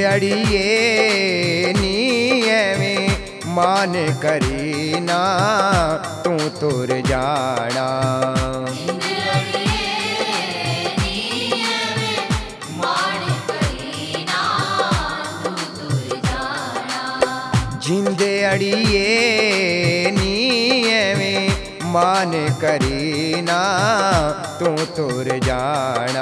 अड़िए नी एवें मान करी ना तू तुर जाना। जिंदे अड़िए नी एवें मान करी ना तू तुर जाना।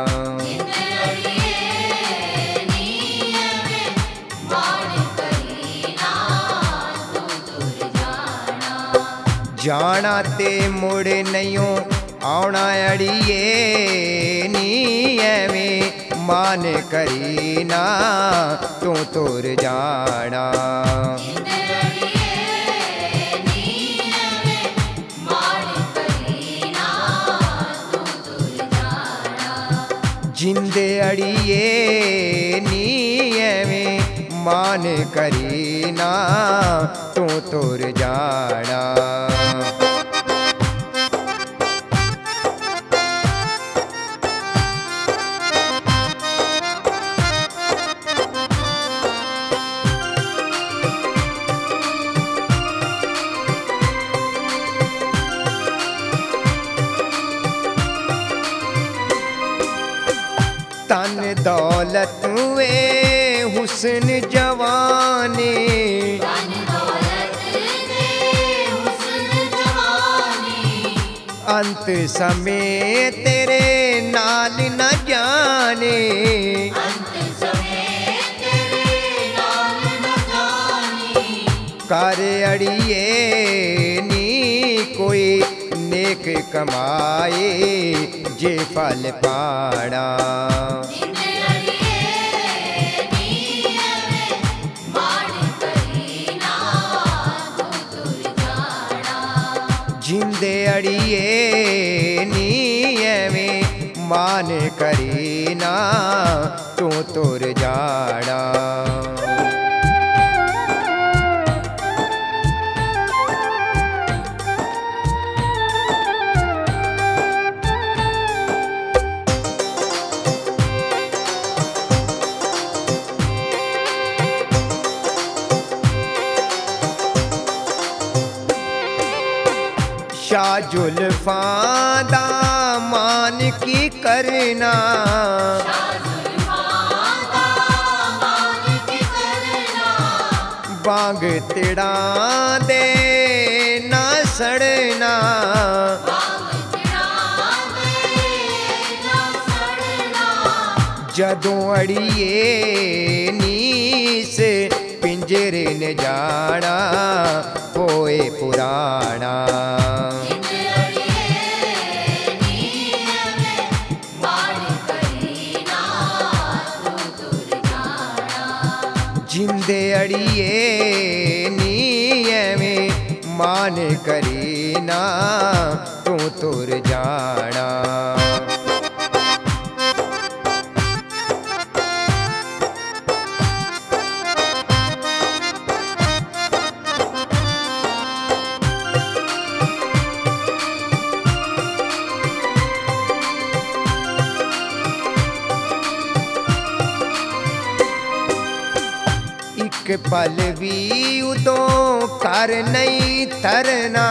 जाना ते मुड़ नहीं आना अड़िए नी एवें मान करी ना तू तुर जाना। जिंदे अड़िए नी एवें मान करी ना तू तुर जाना। तन दौलत वे हुस्न जवानी, अंत समय तेरे नाल न जाने। कर अड़िए नी कोई नेक कमाए जे फल पाना। जिंदे अड़िए नी एवें मान करी ना तू तुर जाना। शाह जुल्फां दा मान की करना, बांग तिड़ा दे ना सड़ना। जदों अड़िए नीस पिंजरे ने जाना होए पुराना। जिंदे अड़िए नी एवें मान करी ना तू तुर जाना। एक पल भी उदों कर नहीं तरना,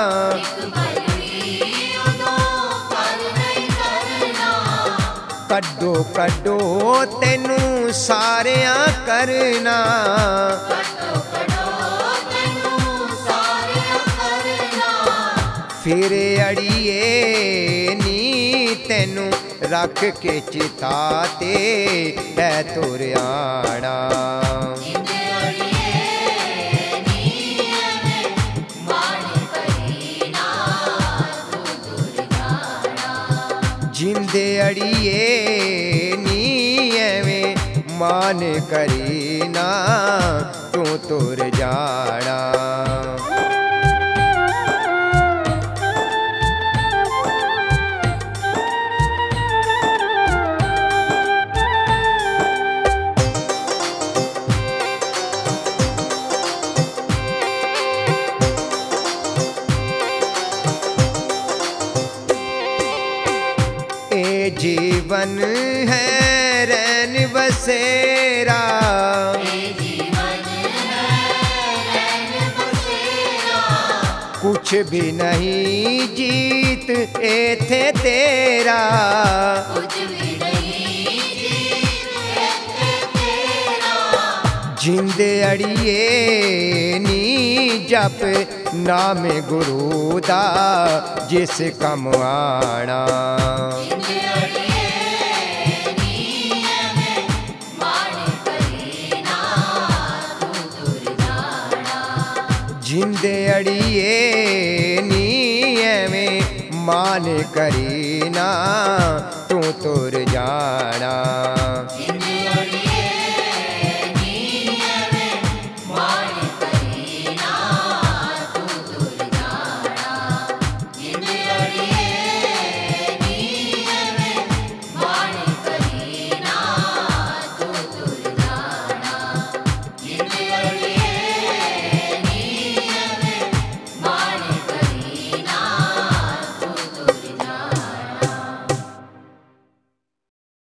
कड्डो कड्डो तेनू सारिया करना। फिर अड़िए नी तेनू रख के चिता ते है तुर आना। जिंदे अड़िए नी एवें मान करी ना तू तुर जाना। जीवन है रैन बसेरा, भी नहीं जीत एथे तेरा, कुछ भी नहीं जीत एथे तेरा। जिंदे अड़िए नी जप नाम गुरु दा जिस कम आना, जिंदे अड़िए नी एवें मान करी ना तू तुर जाना। जिंदे अड़िए नी एवें मान करी ना तू तुर जाना।